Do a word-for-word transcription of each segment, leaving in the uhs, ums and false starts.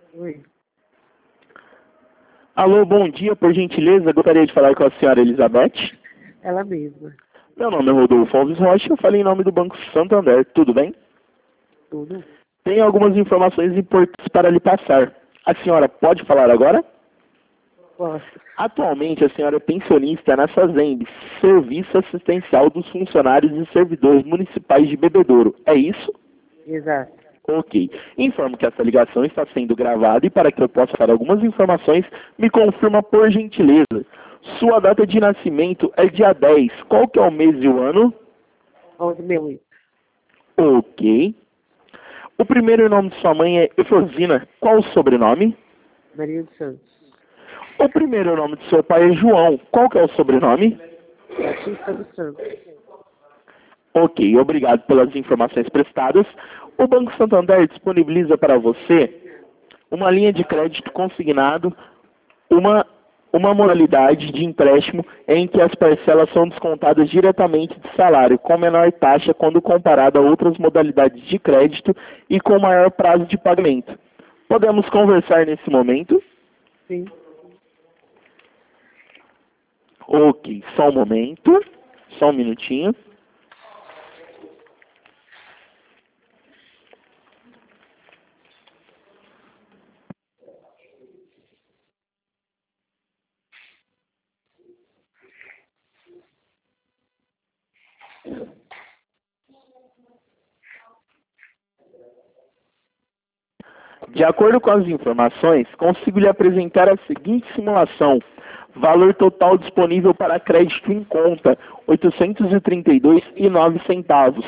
Oi, Alô, bom dia, por gentileza, gostaria de falar com a senhora Elizabeth. ela mesma. Meu nome é Rodolfo Alves Rocha, eu falei em nome do Banco Santander, tudo bem? Tudo? Tenho algumas informações importantes para lhe passar. A senhora pode falar agora? Posso. Atualmente, a senhora é pensionista na SASEMB, Serviço Assistencial dos Funcionários e Servidores Municipais de Bebedouro. É isso? Exato. Ok. Informo que essa ligação está sendo gravada e para que eu possa dar algumas informações, me confirma por gentileza. Sua data de nascimento é dia dez. Qual que é o mês e o ano? Onde meu ir? Ok. O primeiro nome de sua mãe é Efrosina. Qual o sobrenome? Maria dos Santos. O primeiro nome de seu pai é João. Qual que é o sobrenome? Batista dos Santos. Ok, obrigado pelas informações prestadas. O Banco Santander disponibiliza para você uma linha de crédito consignado, uma, uma modalidade de empréstimo em que as parcelas são descontadas diretamente de salário, com menor taxa quando comparado a outras modalidades de crédito e com maior prazo de pagamento. Podemos conversar nesse momento? Sim. Ok, só um momento, só um minutinho. De acordo com as informações, consigo lhe apresentar a seguinte simulação. Valor total disponível para crédito em conta, oitocentos e trinta e dois reais e nove centavos.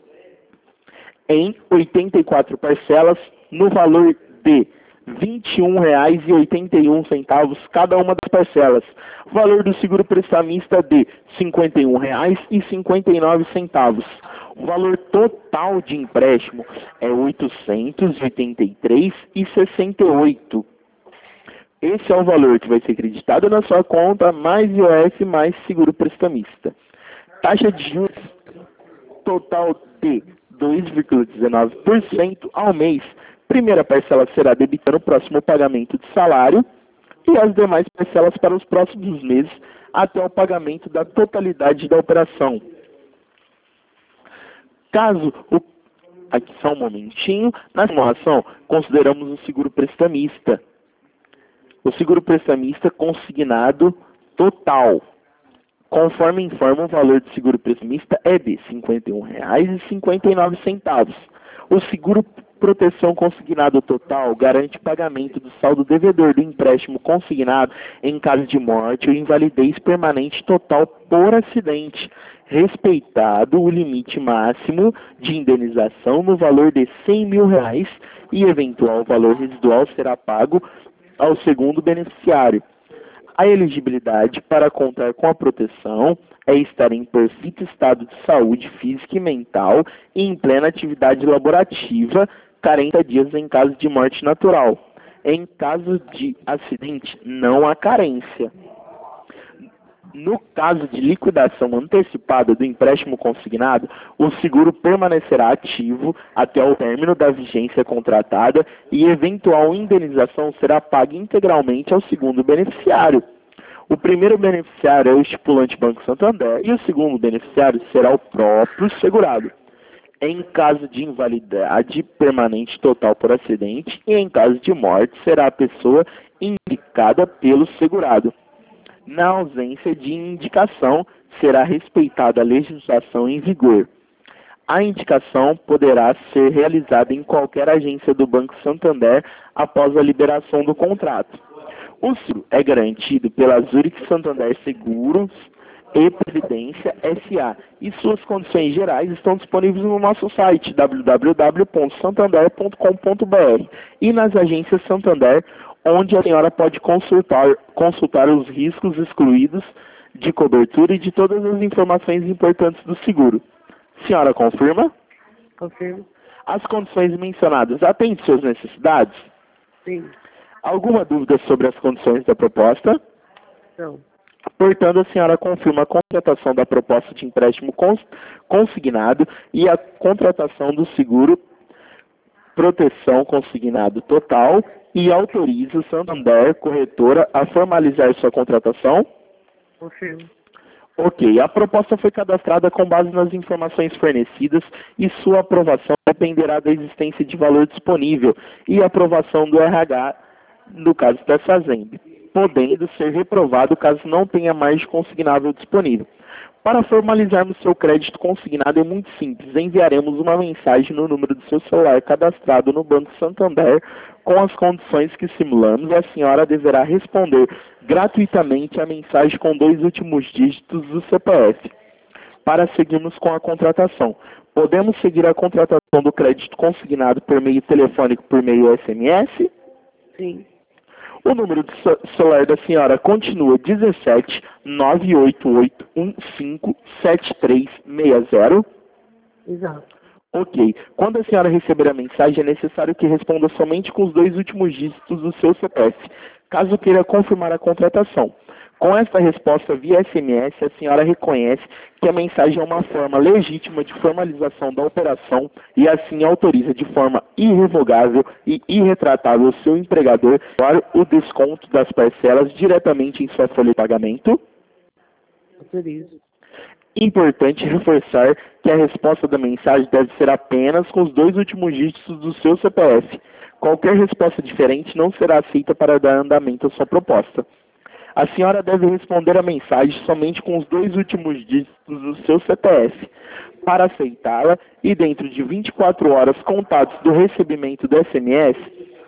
Em oitenta e quatro parcelas, no valor de vinte e um reais e oitenta e um centavos cada uma das parcelas. Valor do seguro prestamista de cinquenta e um reais e cinquenta e nove centavos. O valor total de empréstimo é oitocentos e oitenta e três reais e sessenta e oito centavos. Esse é o valor que vai ser acreditado na sua conta, mais I O F, mais seguro prestamista. Taxa de juros total de dois vírgula dezenove por cento ao mês. Primeira parcela será debitada no próximo pagamento de salário e as demais parcelas para os próximos meses até o pagamento da totalidade da operação. Caso o... Aqui só um momentinho. Na simulação, consideramos o seguro prestamista. O seguro prestamista consignado total. Conforme informa, o valor do seguro prestamista é de cinquenta e um reais e cinquenta e nove centavos. O seguro proteção consignado total garante pagamento do saldo devedor do empréstimo consignado em caso de morte ou invalidez permanente total por acidente, respeitado o limite máximo de indenização no valor de cem mil reais e eventual valor residual será pago ao segundo beneficiário. A elegibilidade para contar com a proteção é estar em perfeito estado de saúde física e mental e em plena atividade laborativa, quarenta dias em caso de morte natural. Em caso de acidente, não há carência. No caso de liquidação antecipada do empréstimo consignado, o seguro permanecerá ativo até o término da vigência contratada e eventual indenização será paga integralmente ao segundo beneficiário. O primeiro beneficiário é o estipulante Banco Santander e o segundo beneficiário será o próprio segurado. Em caso de invalidade permanente total por acidente e em caso de morte, será a pessoa indicada pelo segurado. Na ausência de indicação, será respeitada a legislação em vigor. A indicação poderá ser realizada em qualquer agência do Banco Santander após a liberação do contrato. O seguro é garantido pela Zurich Santander Seguros e Previdência S A e suas condições gerais estão disponíveis no nosso site w w w ponto santander ponto com ponto b r e nas agências Santander, onde a senhora pode consultar, consultar os riscos excluídos de cobertura e de todas as informações importantes do seguro. Senhora confirma? Confirmo? As condições mencionadas atendem suas necessidades? Sim. Alguma dúvida sobre as condições da proposta? Não. Portanto, a senhora confirma a contratação da proposta de empréstimo cons consignado e a contratação do seguro proteção consignado total e autoriza o Santander Corretora a formalizar sua contratação? Confirmo. Ok, a proposta foi cadastrada com base nas informações fornecidas e sua aprovação dependerá da existência de valor disponível e aprovação do R H, no caso da Fazenda, podendo ser reprovado caso não tenha margem consignável disponível. Para formalizarmos seu crédito consignado é muito simples. Enviaremos uma mensagem no número do seu celular cadastrado no Banco Santander com as condições que simulamos e a senhora deverá responder gratuitamente a mensagem com dois últimos dígitos do C P F para seguirmos com a contratação. Podemos seguir a contratação do crédito consignado por meio telefônico por meio S M S? Sim. O número do celular da senhora continua dezessete, nove oito oito, um cinco, sete três seis zero? Exato. Ok. Quando a senhora receber a mensagem, é necessário que responda somente com os dois últimos dígitos do seu C P F, caso queira confirmar a contratação. Com esta resposta via S M S, a senhora reconhece que a mensagem é uma forma legítima de formalização da operação e assim autoriza de forma irrevogável e irretratável o seu empregador para o desconto das parcelas diretamente em sua folha de pagamento? Autorizo. Importante reforçar que a resposta da mensagem deve ser apenas com os dois últimos dígitos do seu C P F. Qualquer resposta diferente não será aceita para dar andamento à sua proposta. A senhora deve responder a mensagem somente com os dois últimos dígitos do seu C P F. Para aceitá-la, e dentro de vinte e quatro horas contados do recebimento do S M S,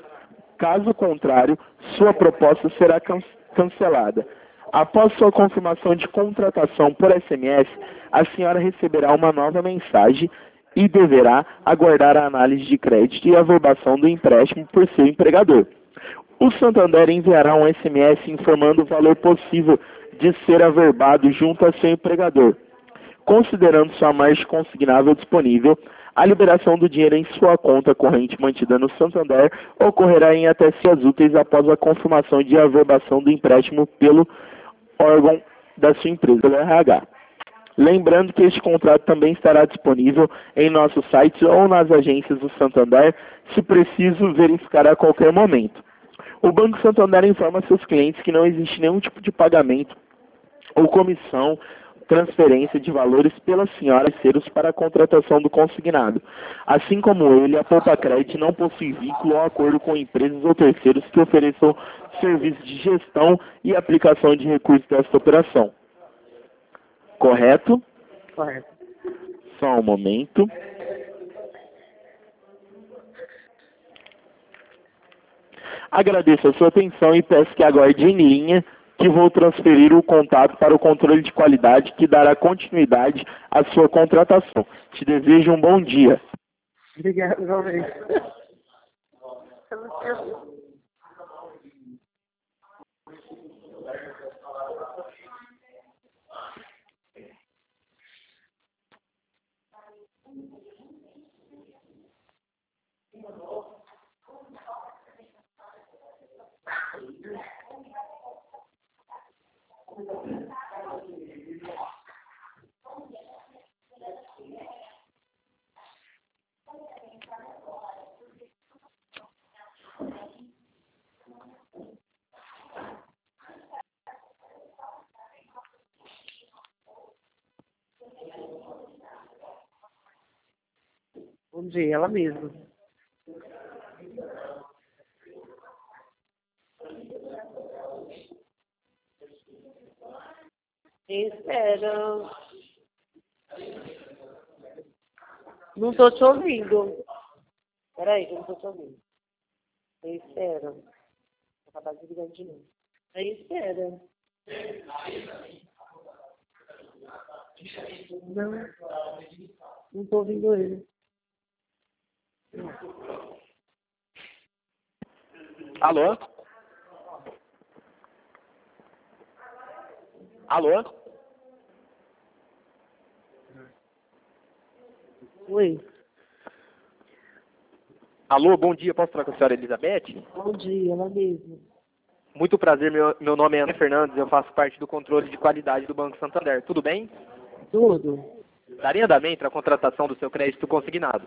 caso contrário, sua proposta será can cancelada. Após sua confirmação de contratação por S M S, a senhora receberá uma nova mensagem e deverá aguardar a análise de crédito e a averbação do empréstimo por seu empregador. O Santander enviará um S M S informando o valor possível de ser averbado junto a seu empregador. Considerando sua margem consignável disponível, a liberação do dinheiro em sua conta corrente mantida no Santander ocorrerá em até dias úteis após a confirmação de averbação do empréstimo pelo órgão da sua empresa, pelo R H. Lembrando que este contrato também estará disponível em nosso site ou nas agências do Santander, se preciso verificar a qualquer momento. O Banco Santander informa seus clientes que não existe nenhum tipo de pagamento ou comissão, transferência de valores pela senhora e terceiros para a contratação do consignado. Assim como ele, a Poupa Crédito não possui vínculo ou acordo com empresas ou terceiros que ofereçam serviços de gestão e aplicação de recursos desta operação. Correto? Correto. Só um momento. Agradeço a sua atenção e peço que aguarde em linha que vou transferir o contato para o controle de qualidade que dará continuidade à sua contratação. Te desejo um bom dia. Obrigado, igualmente. Bom dia, ela mesma. Espera. Não tô te ouvindo. Peraí, que eu não tô te ouvindo. Espera. Vou acabar desligando de novo. Espera. Não. Não tô ouvindo ele. Alô? Alô? Oi. Alô, bom dia, posso falar com a senhora Elizabeth? Bom dia, ela mesma. Muito prazer, meu, meu nome é Ana Fernandes, eu faço parte do controle de qualidade do Banco Santander. Tudo bem? Tudo. Daria andamento à contratação do seu crédito consignado.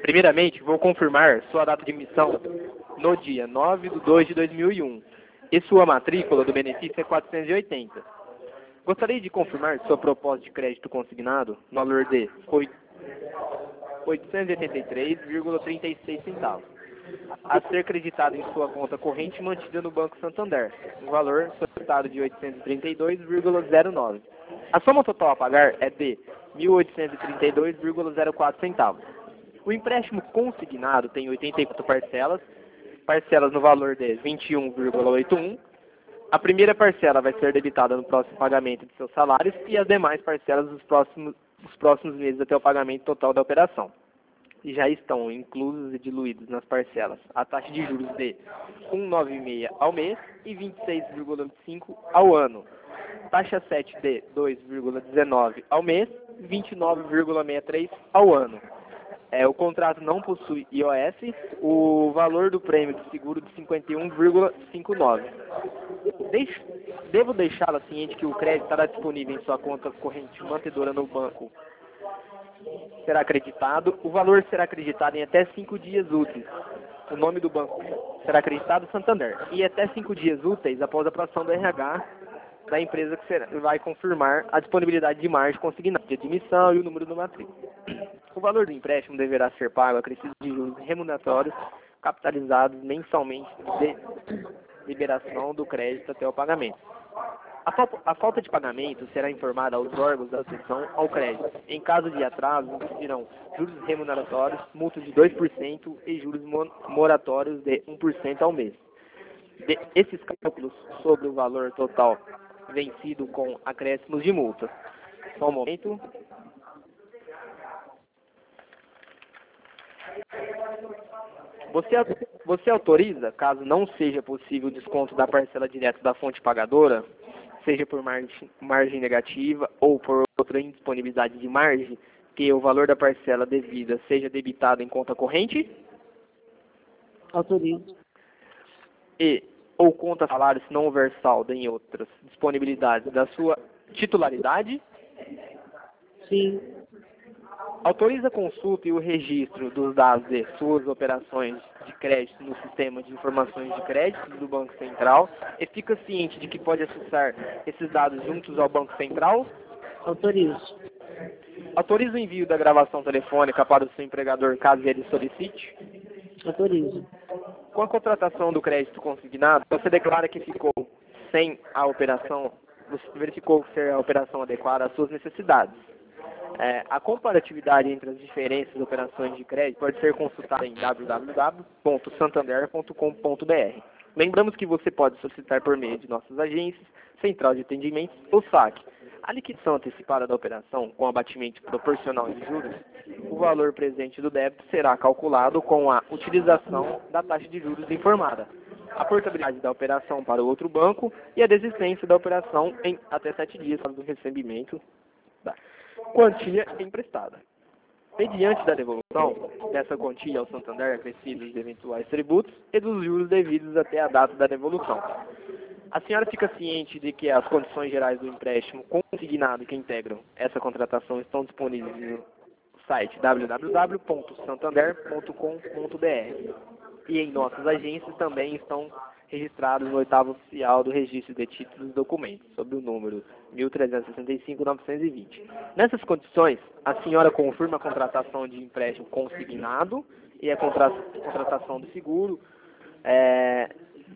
Primeiramente, vou confirmar sua data de emissão no dia nove de dois de dois mil e um e sua matrícula do benefício é quatrocentos e oitenta. Gostaria de confirmar sua proposta de crédito consignado no valor de oitocentos e oitenta e três vírgula trinta e seis centavos, a ser creditado em sua conta corrente mantida no Banco Santander, no valor solicitado de oitocentos e trinta e dois vírgula zero nove. A soma total a pagar é de mil oitocentos e trinta e dois vírgula zero quatro centavos. O empréstimo consignado tem oitenta e quatro parcelas, parcelas no valor de vinte e um vírgula oitenta e um. A primeira parcela vai ser debitada no próximo pagamento de seus salários e as demais parcelas dos próximos, dos próximos meses até o pagamento total da operação. E já estão inclusos e diluídos nas parcelas a taxa de juros de cento e noventa e seis ao mês e vinte e seis vírgula vinte e cinco ao ano. Taxa sete de dois vírgula dezenove ao mês e vinte e nove vírgula sessenta e três ao ano. É, o contrato não possui I O S, o valor do prêmio de seguro de cinquenta e um vírgula cinquenta e nove. Deixo, devo deixá-la ciente que o crédito estará disponível em sua conta corrente mantedora no banco. Será acreditado, o valor será acreditado em até cinco dias úteis. O nome do banco será acreditado Santander. E até cinco dias úteis após a aprovação do R H da empresa que será, vai confirmar a disponibilidade de margem consignada, de admissão e o número do matrícula. O valor do empréstimo deverá ser pago acrescido de juros remuneratórios capitalizados mensalmente de liberação do crédito até o pagamento. A, falta, a falta de pagamento será informada aos órgãos da seção ao crédito. Em caso de atraso, incidirão juros remuneratórios, multas de dois por cento e juros moratórios de um por cento ao mês. De, esses cálculos sobre o valor total vencido com acréscimos de multa. Só um momento. Você, você autoriza, caso não seja possível o desconto da parcela direta da fonte pagadora, seja por margem, margem negativa ou por outra indisponibilidade de margem, que o valor da parcela devida seja debitado em conta corrente? Autorizo. E ou conta salário se não houver saldo em outras disponibilidades da sua titularidade? Sim. Autoriza a consulta e o registro dos dados de suas operações de crédito no sistema de informações de crédito do Banco Central e fica ciente de que pode acessar esses dados juntos ao Banco Central? Autorizo. Autoriza o envio da gravação telefônica para o seu empregador caso ele solicite? Autorizo. Com a contratação do crédito consignado, você declara que ficou sem a operação, você verificou ser a operação adequada às suas necessidades. É, a comparatividade entre as diferentes operações de crédito pode ser consultada em w w w ponto santander ponto com ponto b r. Lembramos que você pode solicitar por meio de nossas agências, central de atendimentos ou saque. A liquidação antecipada da operação com abatimento proporcional de juros, o valor presente do débito será calculado com a utilização da taxa de juros informada, a portabilidade da operação para o outro banco e a desistência da operação em até sete dias do recebimento da quantia emprestada. Mediante da devolução dessa quantia ao Santander acrescidos de eventuais tributos e dos juros devidos até a data da devolução. A senhora fica ciente de que as condições gerais do empréstimo consignado que integram essa contratação estão disponíveis no site w w w ponto santander ponto com ponto b r e em nossas agências também estão registrados no oitavo oficial do registro de títulos e documentos, sob o número mil trezentos e sessenta e cinco ponto novecentos e vinte. Nessas condições, a senhora confirma a contratação de empréstimo consignado e a contra contratação de seguro. É...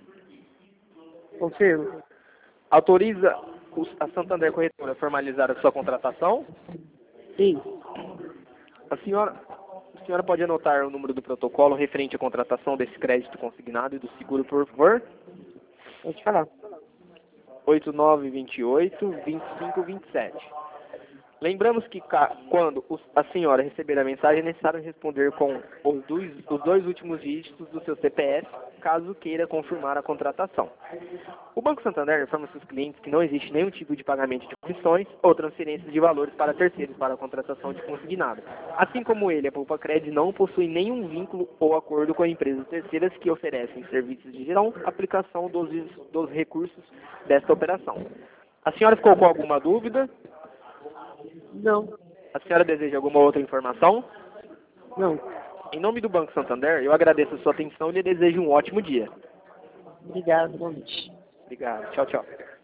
Confirmo. Autoriza a Santander Corretora a formalizar a sua contratação? Sim. A senhora, a senhora pode anotar o número do protocolo referente à contratação desse crédito consignado e do seguro, por favor? Pode falar. oito nove dois oito, vinte e cinco vinte e sete. Lembramos que quando a senhora receber a mensagem, é necessário responder com os dois, os dois últimos dígitos do seu C P F, caso queira confirmar a contratação. O Banco Santander informa seus clientes que não existe nenhum tipo de pagamento de comissões ou transferências de valores para terceiros para a contratação de consignado. Assim como ele, a Poupa Cred não possui nenhum vínculo ou acordo com empresas terceiras que oferecem serviços de gestão, aplicação dos, dos recursos desta operação. A senhora ficou com alguma dúvida? Não. A senhora deseja alguma outra informação? Não. Em nome do Banco Santander, eu agradeço a sua atenção e lhe desejo um ótimo dia. Obrigado, boa noite. Obrigado. Tchau, tchau.